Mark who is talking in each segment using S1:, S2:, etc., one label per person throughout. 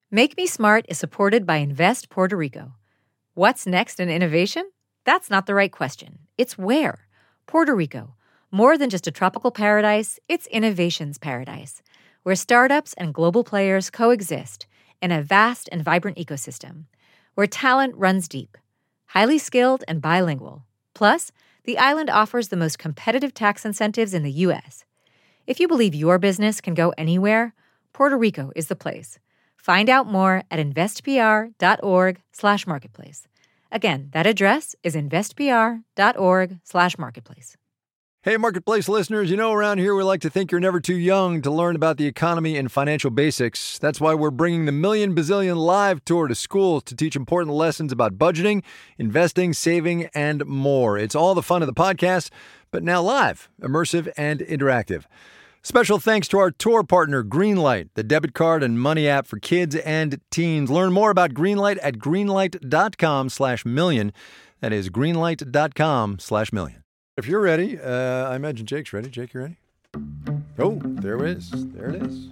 S1: Make Me Smart is supported by Invest Puerto Rico. What's next in innovation? That's not the right question. It's where. Puerto Rico. More than just a tropical paradise, it's innovation's paradise, where startups and global players coexist in a vast and vibrant ecosystem, where talent runs deep, highly skilled and bilingual. Plus, the island offers the most competitive tax incentives in the U.S. If you believe your business can go anywhere, Puerto Rico is the place. Find out more at investpr.org/marketplace. Again, that address is investpr.org/marketplace.
S2: Hey, Marketplace listeners, you know around here we like to think you're never too young to learn about the economy and financial basics. That's why we're bringing the Million Bazillion Live Tour to schools to teach important lessons about budgeting, investing, saving, and more. It's all the fun of the podcast, but now live, immersive, and interactive. Special thanks to our tour partner, Greenlight, the debit card and money app for kids and teens. Learn more about Greenlight at greenlight.com/million. That is greenlight.com/million. If you're ready, I imagine Jake's ready. Jake, you ready? Oh, there it is. There it is.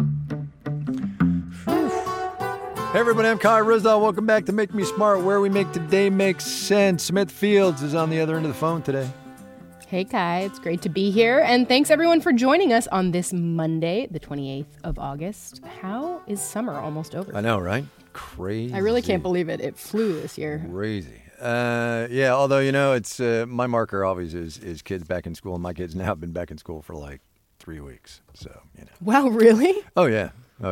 S2: Whew. Hey, everybody, I'm Kai Ryssdal. Welcome back to Make Me Smart, where we make today make sense. Smith Fields is on the other end of the phone today.
S3: Hey, Kai. It's great to be here. And thanks, everyone, for joining us on this Monday, the 28th of August. How is summer almost over?
S2: I know, right? Crazy.
S3: I really can't believe it. It flew this year.
S2: Crazy. Yeah, although, you know, it's my marker always is kids back in school. And my kids now have been back in school for like 3 weeks. So, you know.
S3: Wow, really?
S2: Oh, yeah.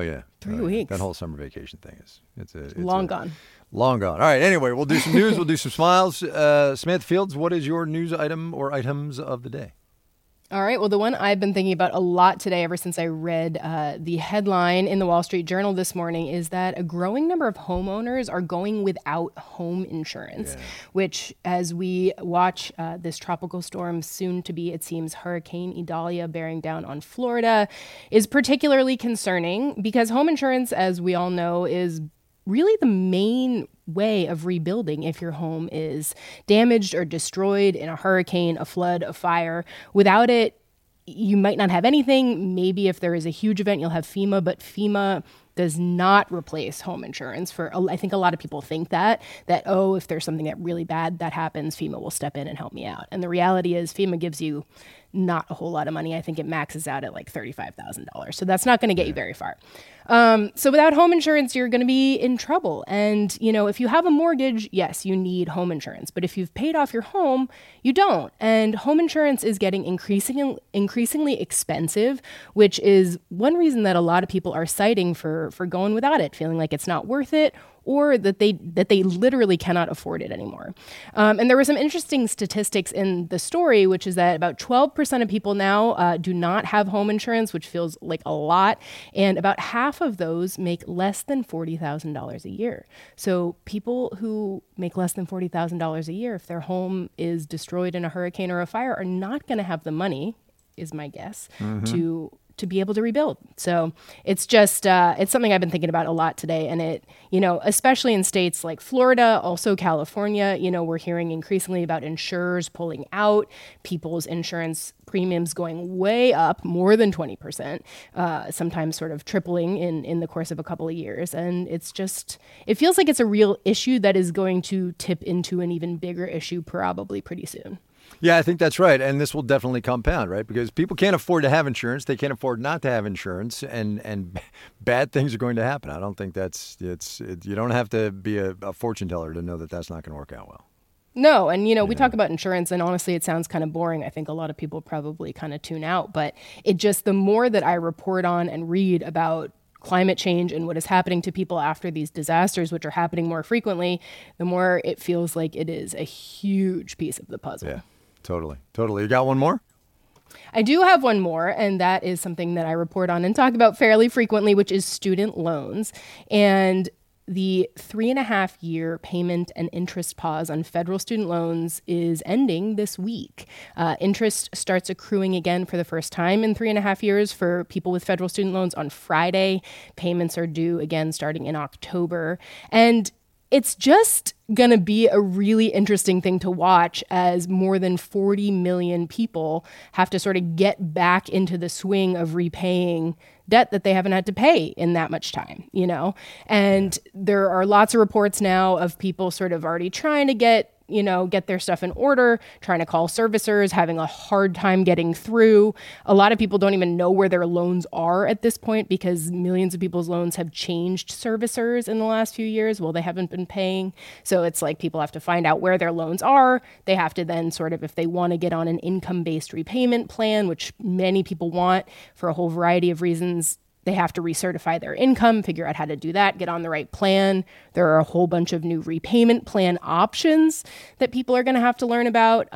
S3: 3 weeks.
S2: That whole summer vacation thing is it's
S3: long gone.
S2: Long gone. All right. Anyway, we'll do some news. We'll do some smiles. Smith Fields, what is your news item or items of the day?
S3: All right. Well, the one I've been thinking about a lot today, ever since I read the headline in the Wall Street Journal this morning, is that a growing number of homeowners are going without home insurance, which, as we watch this tropical storm, soon to be, it seems, Hurricane Idalia bearing down on Florida, is particularly concerning because home insurance, as we all know, is really the main way of rebuilding if your home is damaged or destroyed in a hurricane, a flood, a fire. Without it, you might not have anything. Maybe if there is a huge event, you'll have FEMA, but FEMA does not replace home insurance. I think a lot of people think that, if there's something that really bad that happens, FEMA will step in and help me out. And the reality is FEMA gives you not a whole lot of money. I think it maxes out at like $35,000. So that's not going to get you very far. So without home insurance, you're going to be in trouble. And, you know, if you have a mortgage, yes, you need home insurance. But if you've paid off your home, you don't. And home insurance is getting increasingly expensive, which is one reason that a lot of people are citing for going without it, feeling like it's not worth it, or that they literally cannot afford it anymore. And there were some interesting statistics in the story, which is that about 12% of people now do not have home insurance, which feels like a lot. And about half of those make less than $40,000 a year. So people who make less than $40,000 a year, if their home is destroyed in a hurricane or a fire, are not going to have the money, is my guess, to be able to rebuild. So it's just, it's something I've been thinking about a lot today. And it, you know, especially in states like Florida, also California, you know, we're hearing increasingly about insurers pulling out, people's insurance premiums going way up, more than 20%, sometimes sort of tripling in the course of a couple of years. And it's just, it feels like it's a real issue that is going to tip into an even bigger issue probably pretty soon.
S2: Yeah, I think that's right. And this will definitely compound, right? Because people can't afford to have insurance. They can't afford not to have insurance. And bad things are going to happen. I don't think you don't have to be a fortune teller to know that that's not going to work out well.
S3: No. And, you know, we talk about insurance and honestly, it sounds kind of boring. I think a lot of people probably kind of tune out. But the more that I report on and read about climate change and what is happening to people after these disasters, which are happening more frequently, the more it feels like it is a huge piece of the puzzle.
S2: Yeah. Totally. You got one more?
S3: I do have one more, and that is something that I report on and talk about fairly frequently, which is student loans. And the 3.5-year payment and interest pause on federal student loans is ending this week. Interest starts accruing again for the first time in 3.5 years for people with federal student loans on Friday. Payments are due again starting in October. And it's just going to be a really interesting thing to watch as more than 40 million people have to sort of get back into the swing of repaying debt that they haven't had to pay in that much time, you know? And there are lots of reports now of people sort of already trying to get their stuff in order, trying to call servicers, having a hard time getting through. A lot of people don't even know where their loans are at this point because millions of people's loans have changed servicers in the last few years. Well, they haven't been paying. So it's like people have to find out where their loans are. They have to then sort of, if they want to get on an income-based repayment plan, which many people want for a whole variety of reasons, they have to recertify their income, figure out how to do that, get on the right plan. There are a whole bunch of new repayment plan options that people are going to have to learn about.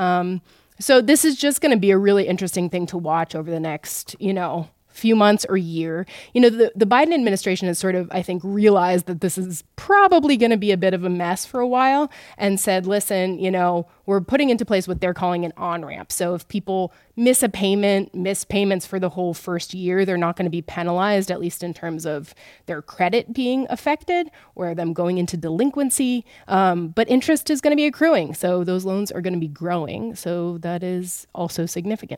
S3: So this is just going to be a really interesting thing to watch over the next, few months or year. The Biden administration has sort of, I think, realized that this is probably going to be a bit of a mess for a while and said, listen, we're putting into place what they're calling an on-ramp. So if people miss a payment, miss payments for the whole first year, they're not going to be penalized, at least in terms of their credit being affected or them going into delinquency. But interest is going to be accruing. So those loans are going to be growing. So that is also significant.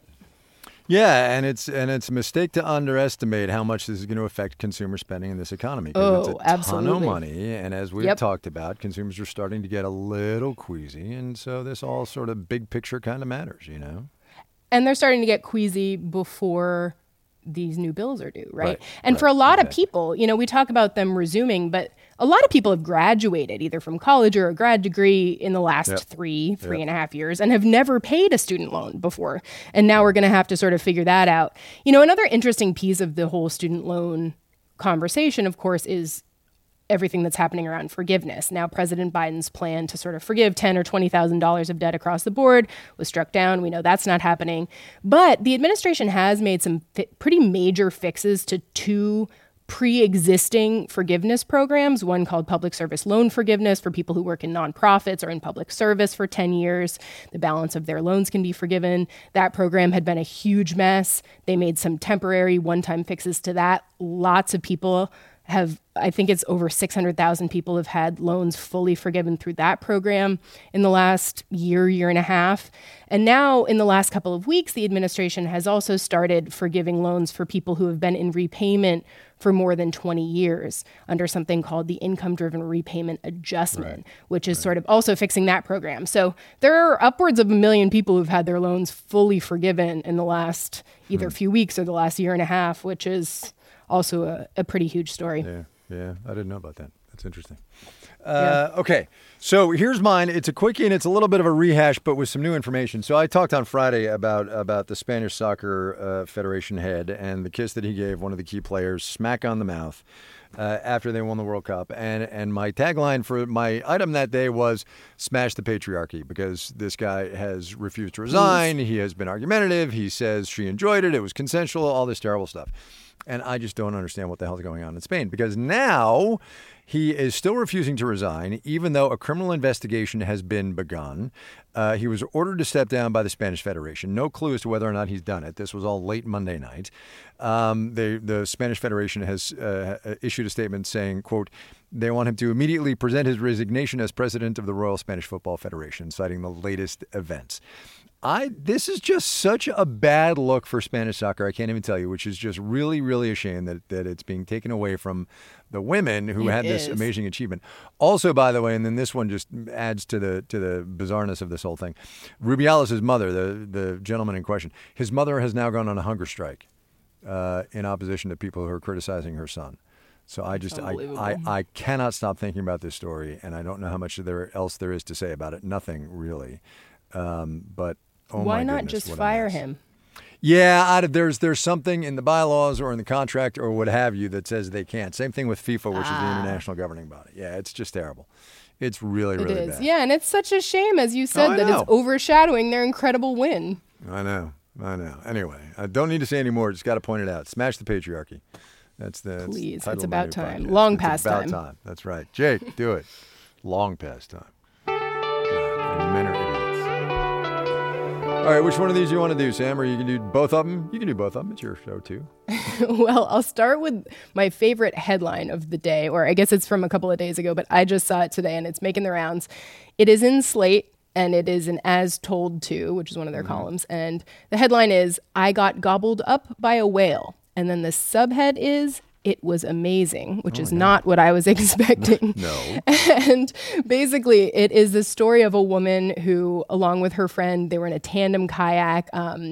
S2: Yeah, and it's a mistake to underestimate how much this is going to affect consumer spending in this economy. It's a
S3: absolutely.
S2: ton of money, and as we've talked about, consumers are starting to get a little queasy, and so this all sort of big picture kind of matters,
S3: And they're starting to get queasy before these new bills are due, right? And for a lot of people, we talk about them resuming, but a lot of people have graduated either from college or a grad degree in the last three and a half years and have never paid a student loan before. And now we're going to have to sort of figure that out. Another interesting piece of the whole student loan conversation, of course, is everything that's happening around forgiveness. Now, President Biden's plan to sort of forgive $10,000 or $20,000 of debt across the board was struck down. We know that's not happening. But the administration has made some pretty major fixes to two pre-existing forgiveness programs, one called Public Service Loan Forgiveness for people who work in nonprofits or in public service for 10 years. The balance of their loans can be forgiven. That program had been a huge mess. They made some temporary one-time fixes to that. Lots of people have, I think it's over 600,000 people have had loans fully forgiven through that program in the last year and a half. And now in the last couple of weeks, the administration has also started forgiving loans for people who have been in repayment for more than 20 years under something called the income-driven repayment adjustment, which is sort of also fixing that program. So there are upwards of 1 million people who've had their loans fully forgiven in the last either few weeks or the last year and a half, which is also a pretty huge story.
S2: Yeah, I didn't know about that. That's interesting. Okay, so here's mine. It's a quickie and it's a little bit of a rehash, but with some new information. So I talked on Friday about the Spanish Soccer Federation head and the kiss that he gave one of the key players smack on the mouth after they won the World Cup. And my tagline for my item that day was smash the patriarchy, because this guy has refused to resign. He has been argumentative. He says she enjoyed it. It was consensual, all this terrible stuff. And I just don't understand what the hell's going on in Spain, because now he is still refusing to resign, even though a criminal investigation has been begun. He was ordered to step down by the Spanish Federation. No clue as to whether or not he's done it. This was all late Monday night. The Spanish Federation has issued a statement saying, quote, they want him to immediately present his resignation as president of the Royal Spanish Football Federation, citing the latest events. This is just such a bad look for Spanish soccer, I can't even tell you, which is just really, really a shame that it's being taken away from the women who had this amazing achievement. Also, by the way, and then this one just adds to the bizarreness of this whole thing, Rubiales' mother, the gentleman in question, his mother has now gone on a hunger strike in opposition to people who are criticizing her son. So I cannot stop thinking about this story, and I don't know how much else there is to say about it. Nothing, really. But oh
S3: why
S2: my
S3: not
S2: goodness,
S3: just fire him?
S2: Yeah, there's something in the bylaws or in the contract or what have you that says they can't. Same thing with FIFA, which is the international governing body. Yeah, it's just terrible. It's really, really bad.
S3: Yeah, and it's such a shame, as you said, that it's overshadowing their incredible win.
S2: I know. Anyway, I don't need to say any more. Just got to point it out. Smash the patriarchy.
S3: Please, it's about time. Long past time.
S2: It's about time. That's right. Jake, do it. Long past time. God, men are idiots. All right, which one of these you want to do, Sam? Or you can do both of them? You can do both of them. It's your show, too.
S3: Well, I'll start with my favorite headline of the day, or I guess it's from a couple of days ago, but I just saw it today and it's making the rounds. It is in Slate and it is an As Told To, which is one of their columns. And the headline is, I got gobbled up by a whale. And then the subhead is, it was amazing, which is not what I was expecting.
S2: No.
S3: And basically, it is the story of a woman who, along with her friend, they were in a tandem kayak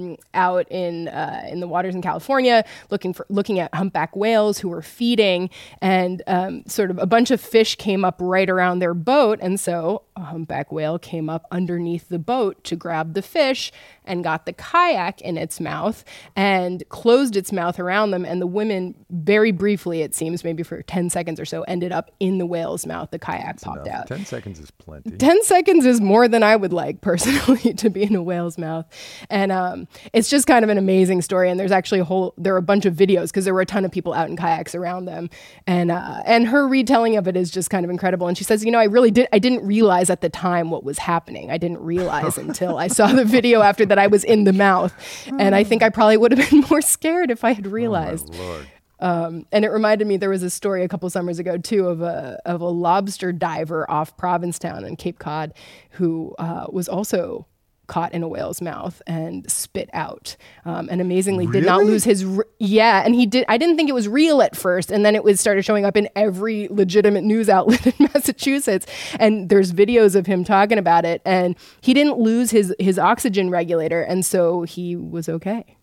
S3: out in the waters in California, looking at humpback whales who were feeding, and sort of a bunch of fish came up right around their boat, and so a humpback whale came up underneath the boat to grab the fish and got the kayak in its mouth and closed its mouth around them, and the women very briefly, it seems, maybe for 10 seconds or so, ended up in the whale's mouth. The kayak popped out.
S2: 10 seconds is plenty.
S3: 10 seconds is more than I would like, personally, to be in a whale's mouth. And it's just kind of an amazing story. And there's actually there are a bunch of videos because there were a ton of people out in kayaks around them. And her retelling of it is just kind of incredible. And she says, I didn't realize at the time what was happening. I didn't realize until I saw the video after that I was in the mouth. And I think I probably would have been more scared if I had realized.
S2: Oh, my Lord.
S3: And it reminded me, there was a story a couple summers ago, too, of a lobster diver off Provincetown in Cape Cod who was also caught in a whale's mouth and spit out, and amazingly did not lose his... and he did. I didn't think it was real at first, and then it started showing up in every legitimate news outlet in Massachusetts, and there's videos of him talking about it, and he didn't lose his oxygen regulator, and so he was okay.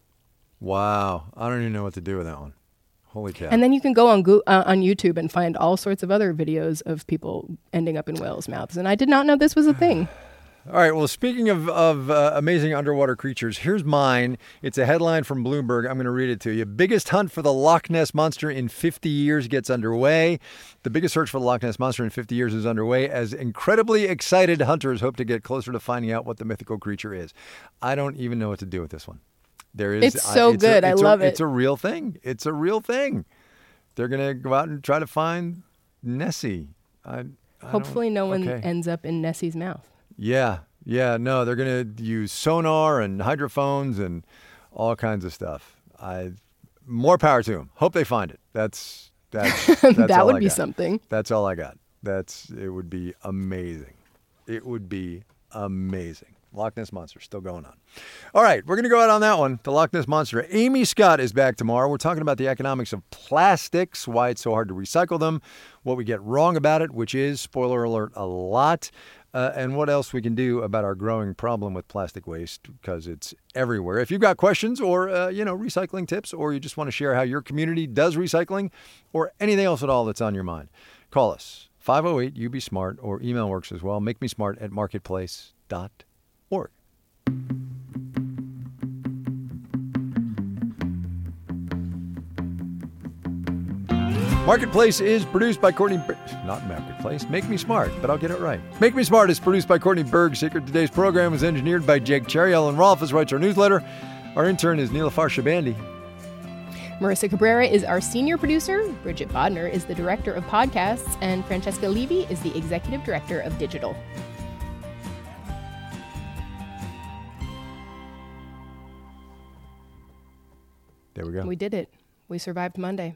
S2: Wow. I don't even know what to do with that one. Holy cow.
S3: And then you can go on YouTube and find all sorts of other videos of people ending up in whales' mouths. And I did not know this was a thing.
S2: All right. Well, speaking of amazing underwater creatures, here's mine. It's a headline from Bloomberg. I'm going to read it to you. Biggest hunt for the Loch Ness Monster in 50 years gets underway. The biggest search for the Loch Ness Monster in 50 years is underway as incredibly excited hunters hope to get closer to finding out what the mythical creature is. I don't even know what to do with this one.
S3: It's so good. I love it.
S2: It's a real thing. It's a real thing. They're going to go out and try to find Nessie.
S3: Hopefully no one ends up in Nessie's mouth.
S2: Yeah. No, they're going to use sonar and hydrophones and all kinds of stuff. More power to them. Hope they find it. That's
S3: that would be something.
S2: That's all I got. It would be amazing. It would be amazing. Loch Ness Monster still going on. All right, we're going to go out on that one, the Loch Ness Monster. Amy Scott is back tomorrow. We're talking about the economics of plastics, why it's so hard to recycle them, what we get wrong about it, which is, spoiler alert, a lot, and what else we can do about our growing problem with plastic waste, because it's everywhere. If you've got questions or, recycling tips, or you just want to share how your community does recycling, or anything else at all that's on your mind, call us, 508-UB-SMART, or email works as well, makemesmart@marketplace.org. Marketplace is produced by Courtney... Not Marketplace. Make Me Smart, but I'll get it right. Make Me Smart is produced by Courtney Berg. Secret Today's program is engineered by Jake Cherry. Ellen Rolfes writes our newsletter. Our intern is Neelafar Shabandi.
S3: Marissa Cabrera is our senior producer. Bridget Bodner is the director of podcasts. And Francesca Levy is the executive director of digital.
S2: There we go.
S3: We did it. We survived Monday.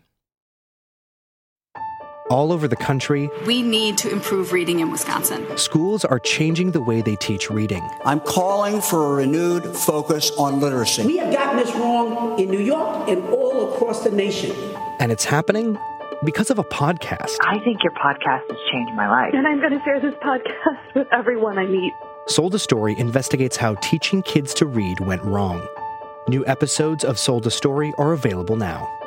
S4: All over the country,
S5: we need to improve reading in Wisconsin.
S4: Schools are changing the way they teach reading.
S6: I'm calling for a renewed focus on literacy.
S7: We have gotten this wrong in New York and all across the nation.
S4: And it's happening because of a podcast.
S8: I think your podcast has changed my life.
S9: And I'm going to share this podcast with everyone I meet.
S4: Sold a Story investigates how teaching kids to read went wrong. New episodes of Sold a Story are available now.